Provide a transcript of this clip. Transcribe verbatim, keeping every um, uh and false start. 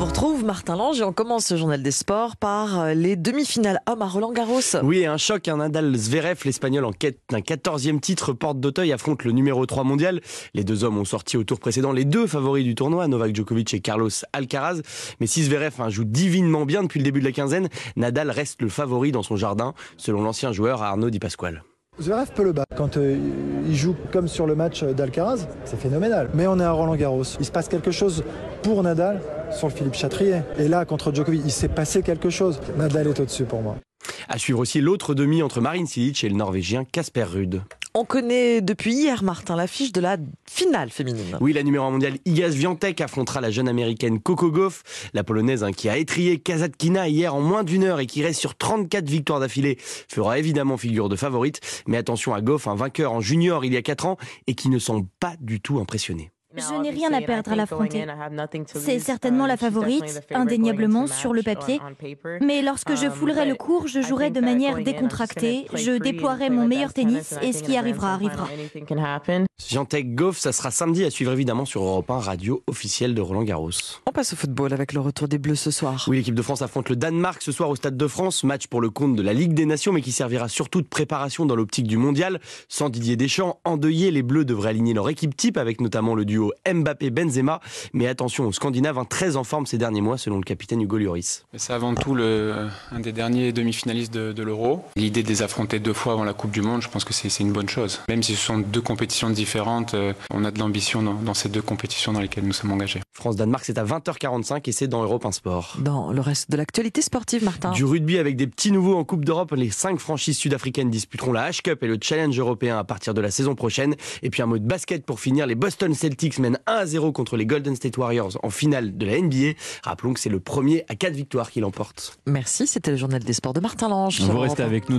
vous retrouve, Martin Lange, et on commence ce journal des sports par les demi-finales hommes à Roland-Garros. Oui, un choc, un Nadal-Zverev, l'Espagnol en quête d'un quatorzième titre, porte d'Auteuil, affronte le numéro trois mondial. Les deux hommes ont sorti au tour précédent les deux favoris du tournoi, Novak Djokovic et Carlos Alcaraz. Mais si Zverev hein, joue divinement bien depuis le début de la quinzaine, Nadal reste le favori dans son jardin, selon l'ancien joueur Arnaud Di Pasquale. Zverev peut le battre. Quand euh, il joue comme sur le match d'Alcaraz, c'est phénoménal. Mais on est à Roland-Garros. Il se passe quelque chose pour Nadal sur le Philippe Chatrier. Et là, contre Djokovic, il s'est passé quelque chose. Nadal est au-dessus pour moi. À suivre aussi l'autre demi entre Marin Cilic et le Norvégien Casper Ruud. On connaît depuis hier, Martin, l'affiche de la finale féminine. Oui, la numéro un mondiale Iga Swiatek affrontera la jeune américaine Coco Gauff. La polonaise hein, qui a étrié Kasatkina hier en moins d'une heure et qui reste sur trente-quatre victoires d'affilée fera évidemment figure de favorite. Mais attention à Gauff, un vainqueur en junior il y a quatre ans et qui ne semble pas du tout impressionné. Je n'ai rien à perdre à l'affronter. C'est certainement la favorite, indéniablement sur le papier. Mais lorsque je foulerai le court, je jouerai de manière décontractée, je déploierai mon meilleur tennis et ce qui arrivera, arrivera. Swiatek Gauff, ça sera samedi à suivre évidemment sur Europe un, radio officielle de Roland-Garros. On passe au football avec le retour des Bleus ce soir. Oui, l'équipe de France affronte le Danemark ce soir au Stade de France. Match pour le compte de la Ligue des Nations, mais qui servira surtout de préparation dans l'optique du mondial. Sans Didier Deschamps, endeuillé, les Bleus devraient aligner leur équipe type avec notamment le duo Mbappé-Benzema. Mais attention aux Scandinaves, un très en forme ces derniers mois selon le capitaine Hugo Lloris. C'est avant tout le, un des derniers demi-finalistes de, de l'Euro. L'idée de les affronter deux fois avant la Coupe du Monde, je pense que c'est une bonne chose. Même si ce sont deux compétitions différentes, on a de l'ambition dans, dans ces deux compétitions dans lesquelles nous sommes engagés. France-Danemark, c'est à vingt heures quarante-cinq et c'est dans Europe un Sport. Dans le reste de l'actualité sportive, Martin. Du rugby avec des petits nouveaux en Coupe d'Europe. Les cinq franchises sud-africaines disputeront la H-Cup et le Challenge européen à partir de la saison prochaine. Et puis un mot de basket pour finir. Les Boston Celtics mènent un à zéro contre les Golden State Warriors en finale de la N B A. Rappelons que c'est le premier à quatre victoires qui l'emporte. Merci, c'était le journal des sports de Martin Lange. Vous restez avec nous.